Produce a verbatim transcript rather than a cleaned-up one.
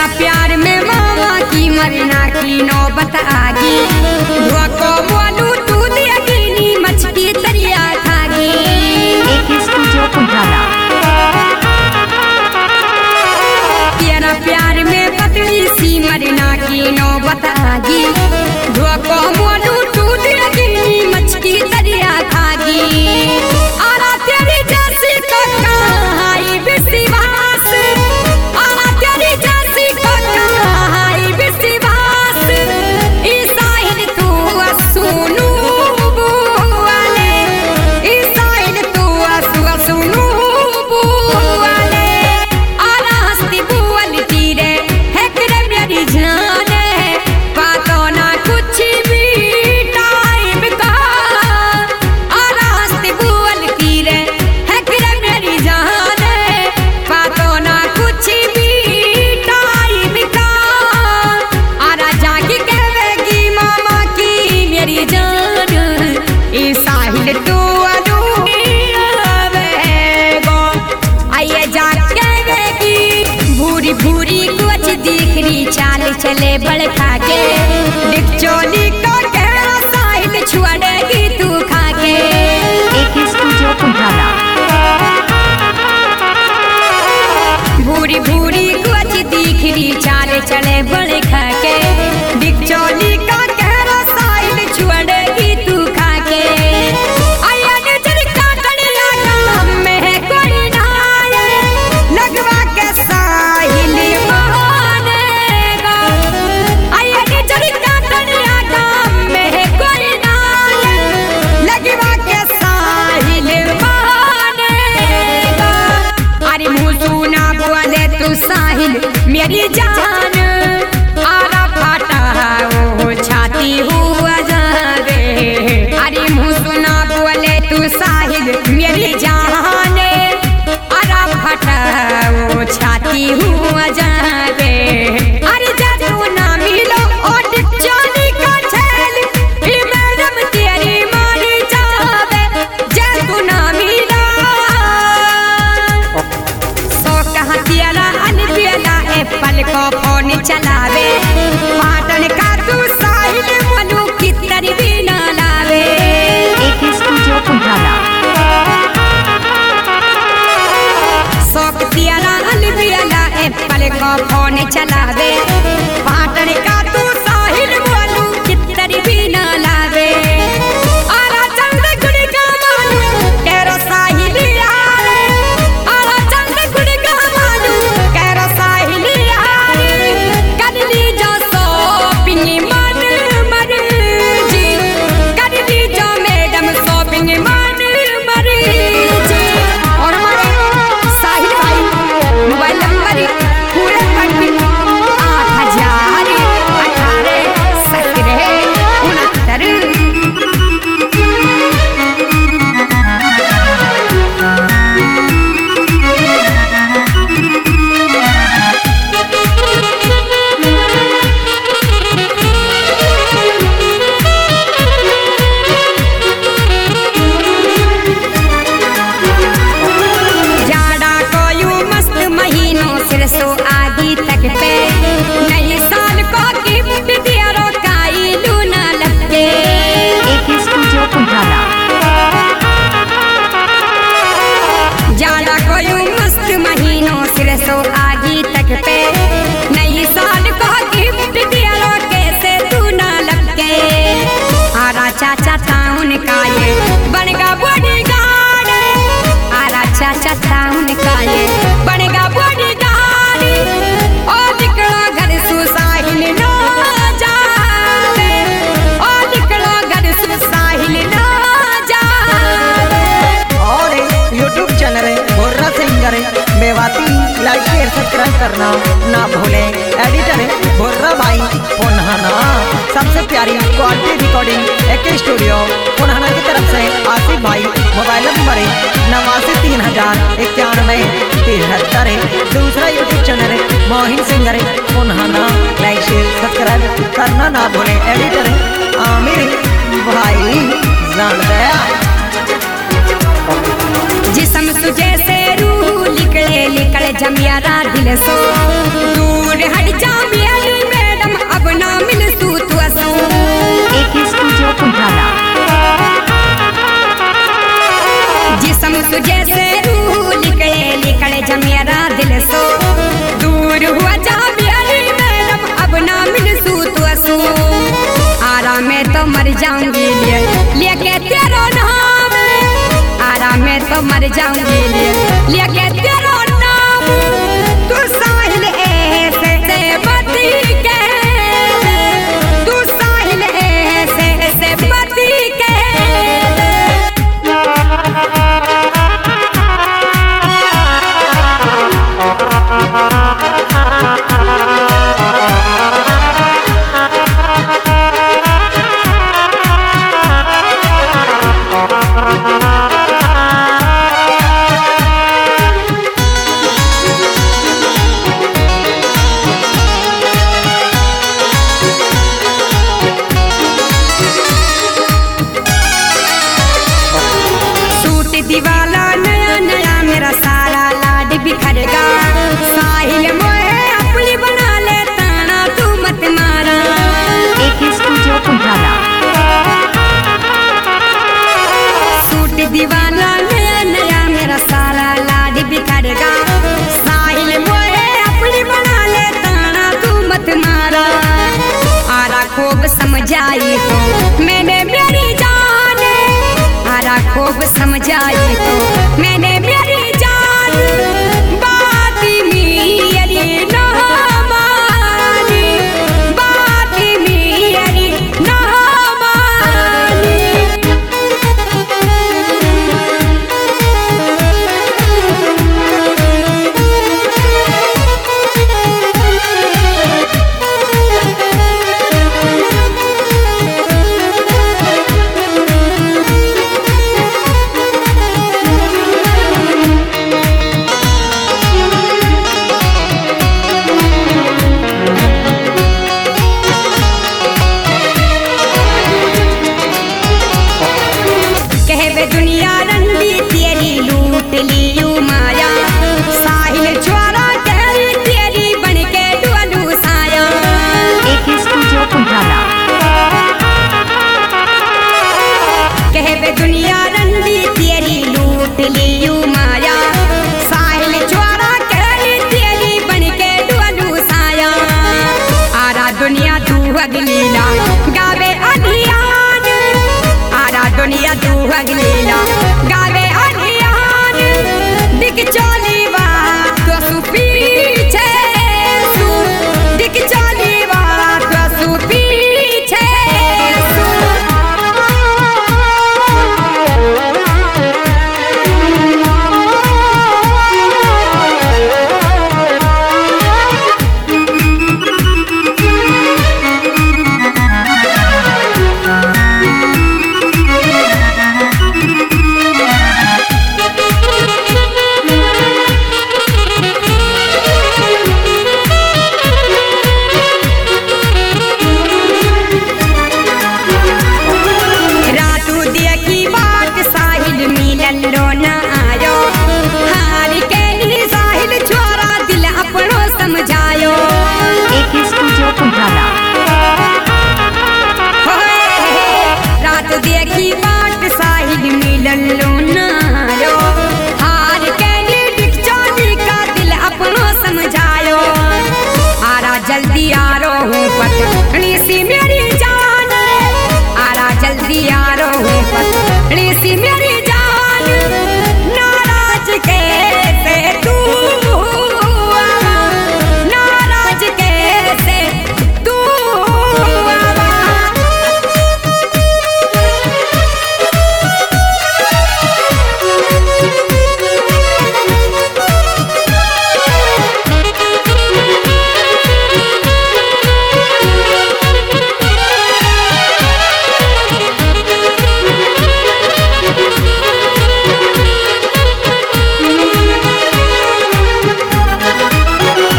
तेरा प्यार में मामा की मरना की नौबत आगी धुआ को बोलू तू दियागिनी मछली दरिया खागी एके स्टूडियो कुंठाला। तेरा प्यार में पतली सी मरना की नौबत आगी धुआ को बोलू तू दियागिनी मछली दरिया खागी आरा तेरी जैसी को कहाई विश्वास आरा तेरी जैसी को कहाई विश्वास ईसाइल तू सुनू बुआले ईसाइल तू सुनू बुआले आरा हस्ती बुआल तीरे है करे मेरी जान पातो ना कुछ भी टाइम का आरा हस्ती बुआल तीरे है करे मेरी जान पातो ना कुछ भी टाइम का आरा जाके कहेगी मामा की मेरी जान ई साहिल तू अनूवेगो आइए जाके कहेगी भूरी भूरी कुछ दिखरी चाल चले बड़ खाके डिक्चोली को कहरा साहिल छुड़ेगी तू खाके एके स्टूडियो कुंठाला। भूरी भूरी कुछ दिखरी चाल चले बड़े खाके डिक्चोली का कहरा साहिल छुड़ेगी तू खाके आया नजर काटने लगा में कोई ना आए लगवा के साहिल मानेगा आया नजर काटने लगा में कोई ना आए लगवा के साहिल मानेगा अरे मुँह सुना बोले तू साहिल मेरी जान आरा फाटा ओ छाती हुआ जावे अरे मुँह सुना बोले तू साहिल मेरी जान आरा फाटा ओ छाती हुआ जावे अरे जादू ना मिलो और जानी का छेल ई मैडम तेरी मारी जावे जादू ना मिला सो कहा तेरा अनबेला एप्पल को फोन चलावे पाटन का तू साहिल मनु की तरी भी ना लावे एके स्टूडियो कुंठाला। शौक तेरा अनबेला एप्पल को फोन चलावे पाटन का तू साहिल मनु की तरी भी ना लावे आरा चंद गुड़ का मानू केरो साहिल यारे आरा चंद गुड़ का मानू केरो साहिल यारे कर ली जो शॉपिंग मन मर्जी कर ली जो मैडम शॉपिंग मन मर्जी और हमारे साहिल भाई मोबाइल नंबर पूरे पट्टी आठ हजार अठारह सत्रह उनहत्तर जाड़ा को यूं मस्त महीनों सिर सो आदि तक पे नए साल को गिफ्ट दिया रोकाई लूना लपके एके स्टूडियो कुंठाला। जाड़ा को यूं मस्त महीनों सिर सो आदि तक पे नए साल को गिफ्ट दिया रोके से तू ना लपके आरा चाचा टाउन का ये बनेगा बॉडीगार्ड आरा चाचा टाउन का ये बनेगा बॉडीगार्ड ओ निकलो घर सु साहिल ना जावे ओ निकलो घर सु साहिल ना जावे और यूट्यूब चैनल है बोर्रा सिंगर है मेवाती लाइक शेयर सब्सक्राइब करना ना भूले एडिटर है बोर्रा भाई पुनहाना सबसे प्यारी quality recording AK studio Punhana की तरफ से आसिफ भाई मोबाइल नंबर है नवासी तीन हजार इक्यानवे तिहत्तर है दूसरा यूट्यूब चैनल है मोहिन सिंगर है पुनहाना लाइक शेयर सब्सक्राइब करना ना भूले एडिटर है आमिर भाई जान गया जिसम सुजे से रूह निकले निकले जमियारा दिल सो दूर हट जाऊंगी ले लेके तेरा नाम आराम में तो मर जाऊंगी ले लेके तेरा नाम तू साहिल ऐसे से बती के तू साहिल ऐसे से बती के दीवाला नया नया मेरा सारा लाड बिखरेगा साहिल मोहे अपनी बना ले ताना तू मत मारा एके स्टूडियो कुम्हारा। सूट दीवाला नया नया मेरा सारा लाड बिखरेगा साहिल मोहे अपनी बना ले ताना तू मत मारा आरा खूब समझाई तो मैंने मेरी जान आरा खूब समझाई तो मैंने मेरी जान बात मेरी ना मानी बात मेरी ना मानी दुनिया रंडी तेरी लूट लियू माया साहिल छोरा तेरी तेरी बन के डुअलू साया एके स्टूडियो कुम्हारा। कहवे दुनिया रंडी तेरी लूट लियू माया साहिल छोरा तेरी तेरी बन के डुअलू साया आरा दुनिया तू अगली